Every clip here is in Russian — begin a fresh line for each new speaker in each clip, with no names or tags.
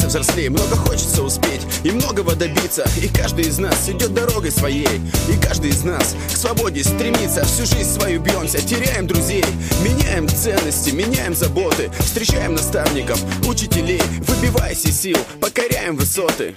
становимся взрослее, много хочется успеть и многого добиться. И каждый из нас идет дорогой своей, и каждый из нас к свободе стремится. Всю жизнь свою бьемся, теряем друзей, меняем ценности, меняем заботы, встречаем наставников, учителей, выбиваясь из сил, покоряем высоты.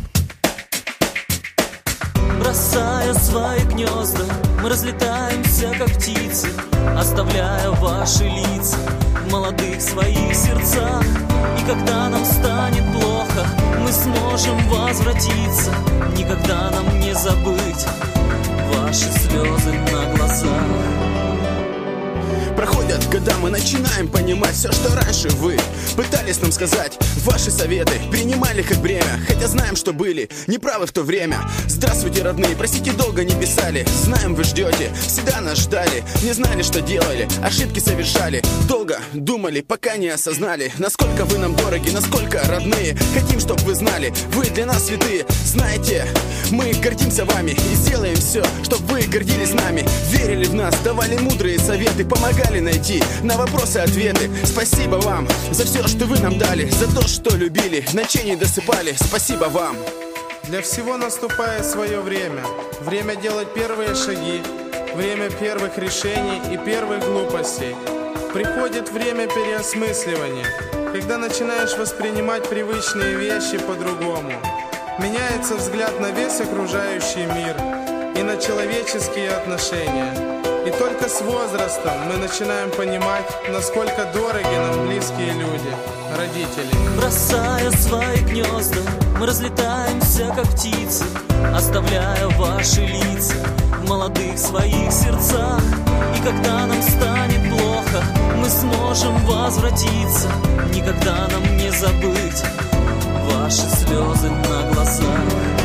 Бросая свои гнезда, мы разлетаемся, как птицы, оставляя ваши лица в молодых своих сердцах. И когда нам станет плохо, мы сможем возвратиться. Никогда нам не забыть ваши слезы на глазах.
Проходят года, мы начинаем понимать все, что раньше вы пытались нам сказать. Ваши советы принимали как бремя, хотя знаем, что были неправы в то время. Здравствуйте, родные, простите, долго не писали. Знаем, вы ждете, всегда нас ждали. Не знали, что делали, ошибки совершали. Долго думали, пока не осознали, насколько вы нам дороги, насколько родные. Хотим, чтоб вы знали, вы для нас святые. Знаете, мы гордимся вами и сделаем все, чтоб вы гордились нами. Верили в нас, давали мудрые советы, помогали найти на вопросы ответы. Спасибо вам за все, что вы нам дали, за то, что любили, ночей не досыпали. Спасибо вам.
Для всего наступает свое время. Время делать первые шаги, время первых решений и первых глупостей. Приходит время переосмысливания, когда начинаешь воспринимать привычные вещи по-другому. Меняется взгляд на весь окружающий мир и на человеческие отношения. И только с возрастом мы начинаем понимать, насколько дороги нам близкие люди, родители.
Бросая свои гнезда, мы разлетаемся, как птицы, оставляя ваши лица в молодых своих сердцах. И когда нам станет плохо, мы сможем возвратиться. Никогда нам не забыть ваши слезы на глазах.